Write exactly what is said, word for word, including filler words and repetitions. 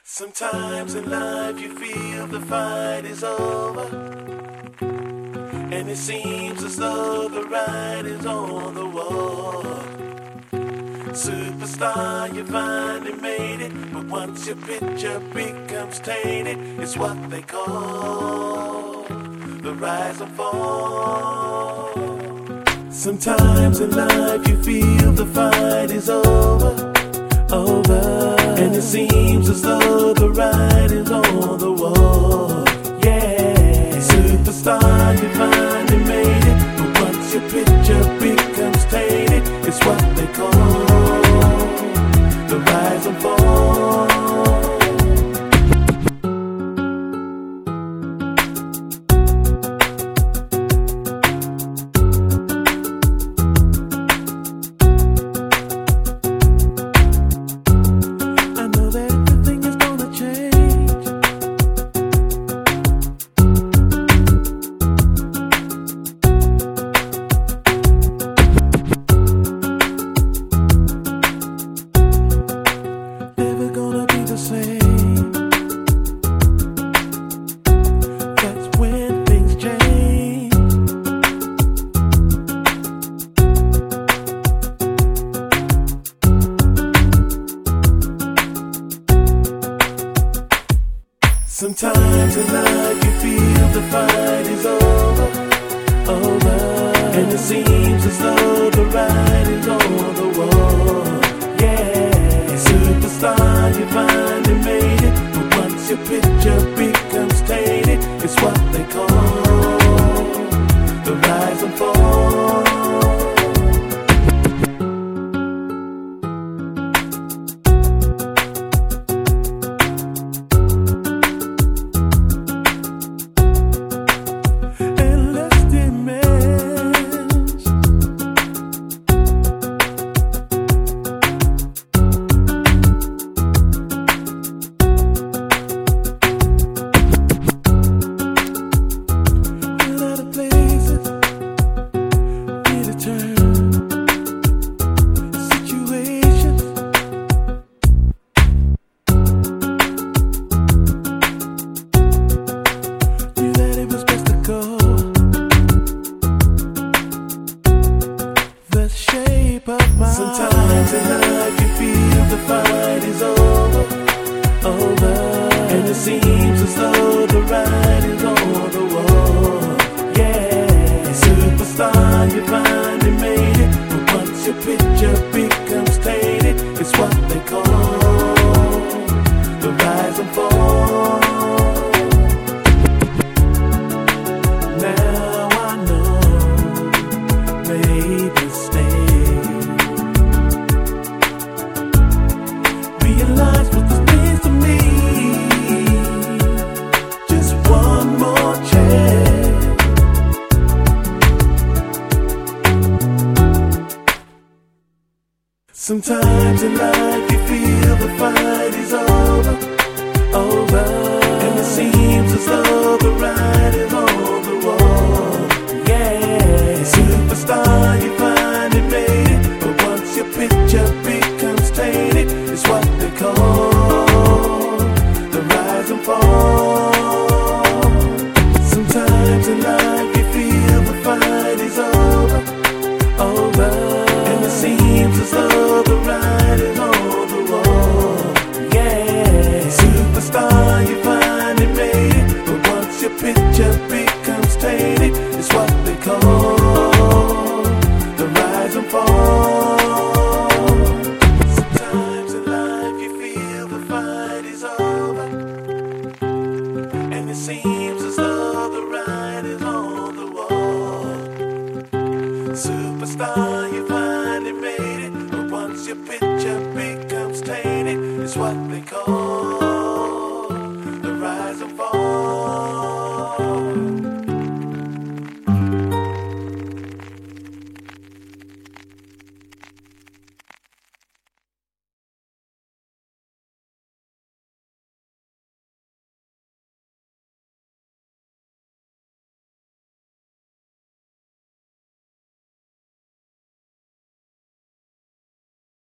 Sometimes in life you feel the fight is over, and it seems as though the writing's on the wall. Superstar, you finally made it, but once your picture becomes tainted, it's what they call the rise and fall. Sometimes in life you feel the fight is over, over, and it seems as though the writing's on the wall. Yeah, superstar, you finally made it, but once your picture becomes tainted, it's what they call the rise and fall. Sometimes in life you feel the fight is over, over, and it seems as though the writing's on the wall. Yeah, superstar, you finally made it, but once your picture becomes tainted, it's what they call the rise and fall. Sometimes in life you feel the fight is over, over, and it seems as though the writing's on the wall. Yeah, superstar, you finally made it, but once your picture becomes tainted, it's what they call the rise and fall. Now I know, made mistakes. Realize what this means to me. Just one more chance. Sometimes in life you feel the fight is over, over, and it seems as though the writing's on the wall. Yeah, superstar, you finally made it, but once your picture becomes tainted, it's what they call the rise and fall. Sometimes in life you feel the fight is over, over, and it seems as though the writing's on the wall. Yeah, superstar, you finally made it, but once your picture becomes tainted, it's what they call the rise and fall. Sometimes in life you feel the fight is over, and it seems as though the writing's on the wall. Superstar,